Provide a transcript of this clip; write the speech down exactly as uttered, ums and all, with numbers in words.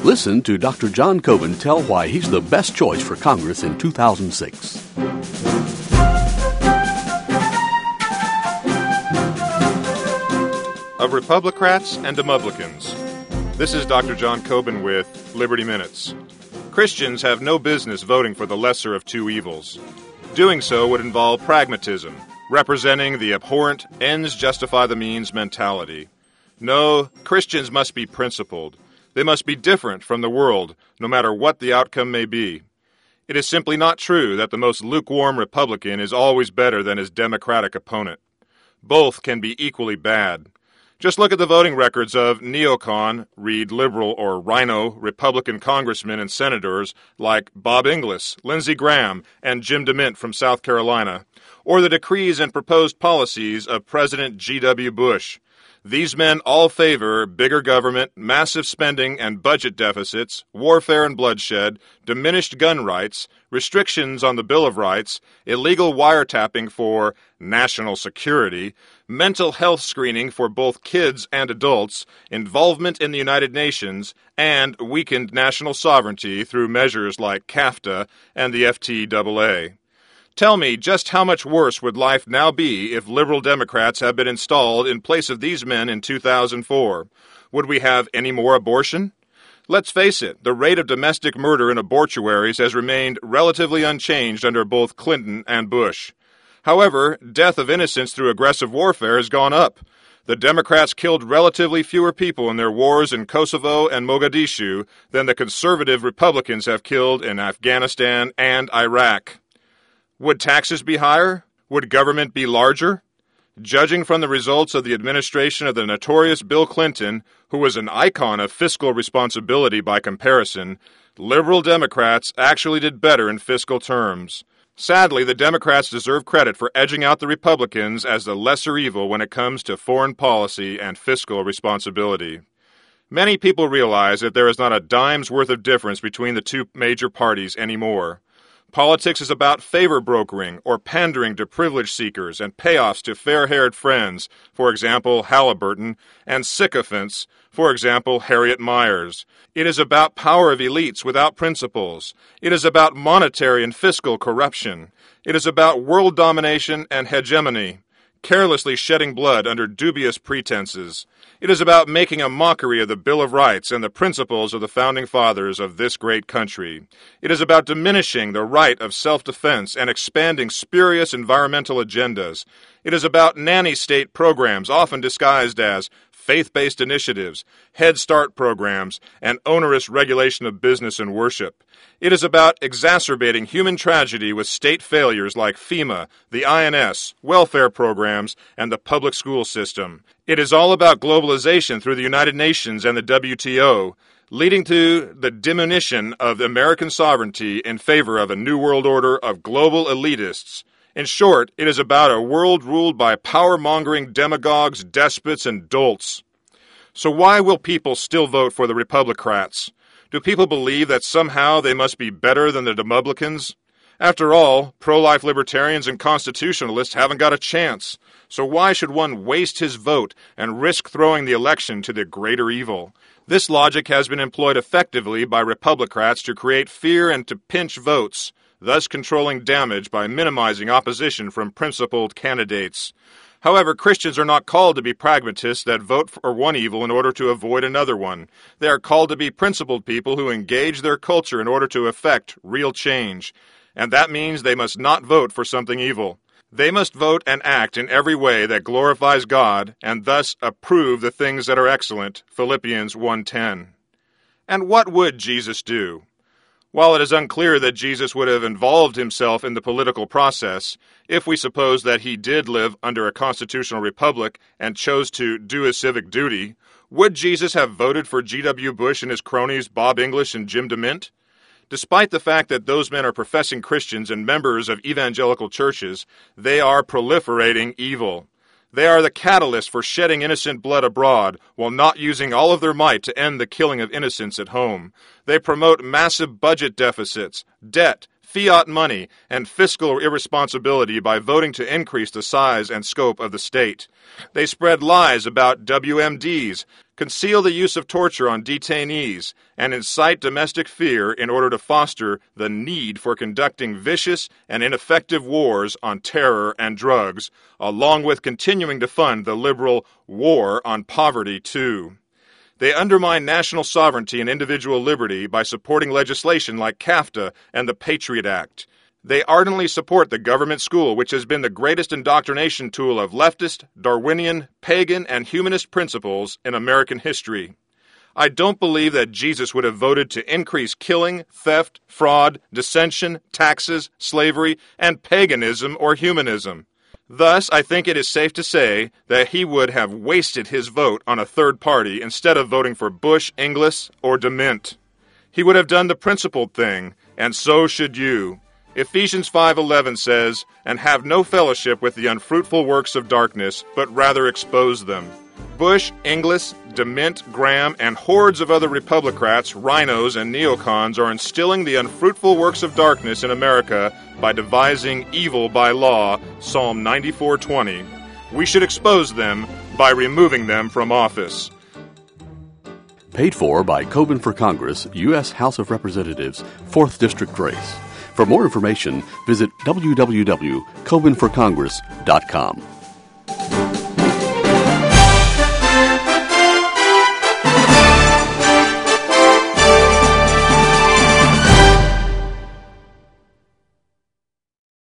Listen to Doctor John Coben tell why he's the best choice for Congress in two thousand six. Of Republicrats and Demoblicans. This is Doctor John Coben with Liberty Minutes. Christians have no business voting for the lesser of two evils. Doing so would involve pragmatism, representing the abhorrent ends justify the means mentality. No, Christians must be principled. They must be different from the world, no matter what the outcome may be. It is simply not true that the most lukewarm Republican is always better than his Democratic opponent. Both can be equally bad. Just look at the voting records of neocon, read liberal or rhino, Republican congressmen and senators like Bob Inglis, Lindsey Graham, and Jim DeMint from South Carolina, or the decrees and proposed policies of President G W Bush. These men all favor bigger government, massive spending and budget deficits, warfare and bloodshed, diminished gun rights, restrictions on the Bill of Rights, illegal wiretapping for national security, mental health screening for both kids and adults, involvement in the United Nations, and weakened national sovereignty through measures like CAFTA and the F T A A. Tell me, just how much worse would life now be if liberal Democrats had been installed in place of these men in two thousand four? Would we have any more abortion? Let's face it, the rate of domestic murder in abortuaries has remained relatively unchanged under both Clinton and Bush. However, death of innocents through aggressive warfare has gone up. The Democrats killed relatively fewer people in their wars in Kosovo and Mogadishu than the conservative Republicans have killed in Afghanistan and Iraq. Would taxes be higher? Would government be larger? Judging from the results of the administration of the notorious Bill Clinton, who was an icon of fiscal responsibility by comparison, liberal Democrats actually did better in fiscal terms. Sadly, the Democrats deserve credit for edging out the Republicans as the lesser evil when it comes to foreign policy and fiscal responsibility. Many people realize that there is not a dime's worth of difference between the two major parties anymore. Politics is about favor brokering or pandering to privilege seekers and payoffs to fair-haired friends, for example, Halliburton, and sycophants, for example, Harriet Miers. It is about power of elites without principles. It is about monetary and fiscal corruption. It is about world domination and hegemony, carelessly shedding blood under dubious pretenses. It is about making a mockery of the Bill of Rights and the principles of the founding fathers of this great country. It is about diminishing the right of self-defense and expanding spurious environmental agendas. It is about nanny state programs often disguised as faith-based initiatives, Head Start programs, and onerous regulation of business and worship. It is about exacerbating human tragedy with state failures like FEMA, the I N S, welfare programs, and the public school system. It is all about globalization through the United Nations and the W T O, leading to the diminution of American sovereignty in favor of a new world order of global elitists. In short, it is about a world ruled by power-mongering demagogues, despots, and dolts. So why will people still vote for the Republicrats? Do people believe that somehow they must be better than the Demoblicans? After all, pro-life libertarians and constitutionalists haven't got a chance. So why should one waste his vote and risk throwing the election to the greater evil? This logic has been employed effectively by Republicrats to create fear and to pinch votes, thus controlling damage by minimizing opposition from principled candidates. However, Christians are not called to be pragmatists that vote for one evil in order to avoid another one. They are called to be principled people who engage their culture in order to effect real change. And that means they must not vote for something evil. They must vote and act in every way that glorifies God and thus approve the things that are excellent, Philippians one ten. And what would Jesus do? While it is unclear that Jesus would have involved himself in the political process, if we suppose that he did live under a constitutional republic and chose to do his civic duty, would Jesus have voted for G W Bush and his cronies Bob Inglis and Jim DeMint? Despite the fact that those men are professing Christians and members of evangelical churches, they are proliferating evil. They are the catalyst for shedding innocent blood abroad while not using all of their might to end the killing of innocents at home. They promote massive budget deficits, debt, fiat money, and fiscal irresponsibility by voting to increase the size and scope of the state. They spread lies about W M Ds, conceal the use of torture on detainees, and incite domestic fear in order to foster the need for conducting vicious and ineffective wars on terror and drugs, along with continuing to fund the liberal war on poverty, too. They undermine national sovereignty and individual liberty by supporting legislation like CAFTA and the Patriot Act. They ardently support the government school, which has been the greatest indoctrination tool of leftist, Darwinian, pagan, and humanist principles in American history. I don't believe that Jesus would have voted to increase killing, theft, fraud, dissension, taxes, slavery, and paganism or humanism. Thus, I think it is safe to say that he would have wasted his vote on a third party instead of voting for Bush, Inglis, or DeMint. He would have done the principled thing, and so should you. Ephesians five eleven says, "And have no fellowship with the unfruitful works of darkness, but rather expose them." Bush, Inglis, DeMint, Graham, and hordes of other Republicrats, rhinos, and neocons are instilling the unfruitful works of darkness in America by devising evil by law, Psalm ninety-four twenty. We should expose them by removing them from office. Paid for by Coben for Congress, U S House of Representatives, fourth District Race. For more information, visit w w w dot coben for congress dot com.